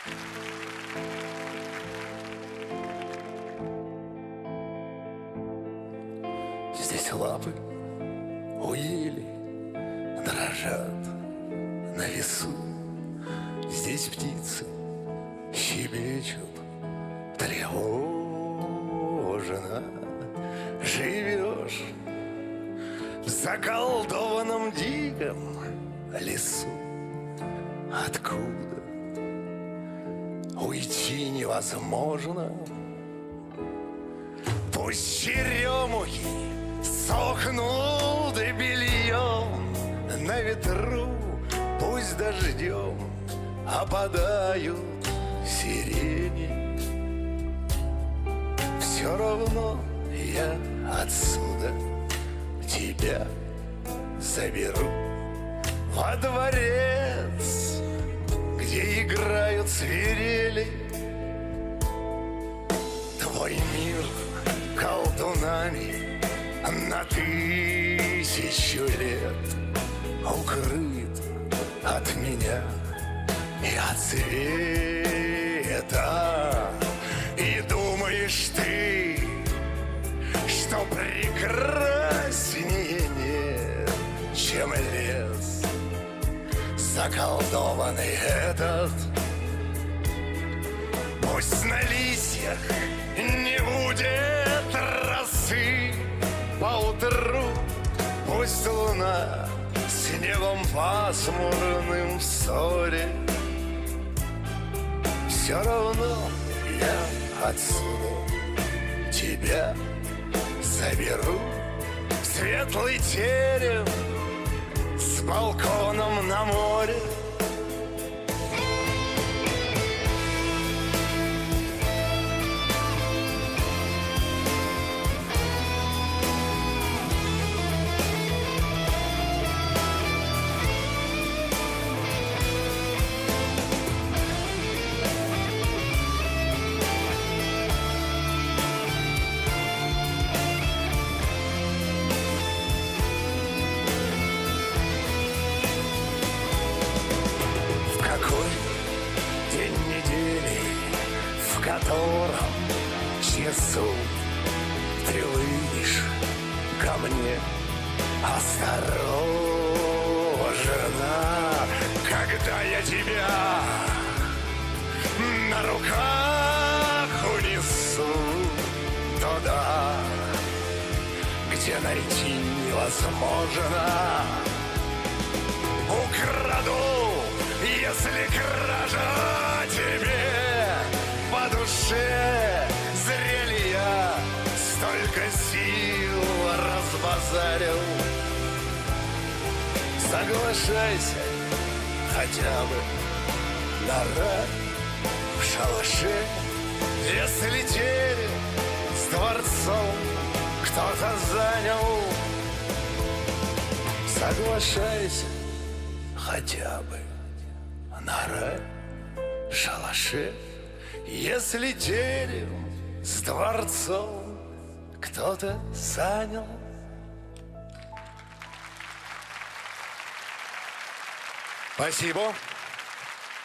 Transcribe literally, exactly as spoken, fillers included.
Здесь лапы у ели дрожат на весу. Здесь птицы щебечут тревожно. Живешь в заколдованном диком лесу, откуда уйти невозможно. Пусть черемухи сохнут бельем на ветру, пусть дождем опадают сирени. Все равно я отсюда тебя заберу во дворец, где играют свирели. Твой мир колдунами на тысячу лет укрыт от меня и от света. И думаешь ты, что прекраснее нет, чем лес заколдованный этот. Пусть на листьях не будет росы поутру, пусть луна с небом пасмурным в ссоре. Все равно я отсюда тебя заберу в светлый терем с балконом на море. В котором часу ты выйдешь ко мне осторожно, когда я тебя на руках унесу туда, где найти невозможно. Украду, если кража тебе по душе, зрели я столько сил разбазарил. Соглашайся хотя бы на рай в шалаше, если терем с дворцом кто-то занял. Соглашайся хотя бы на рай в шалаше, если терем с дворцом кто-то занял. Спасибо.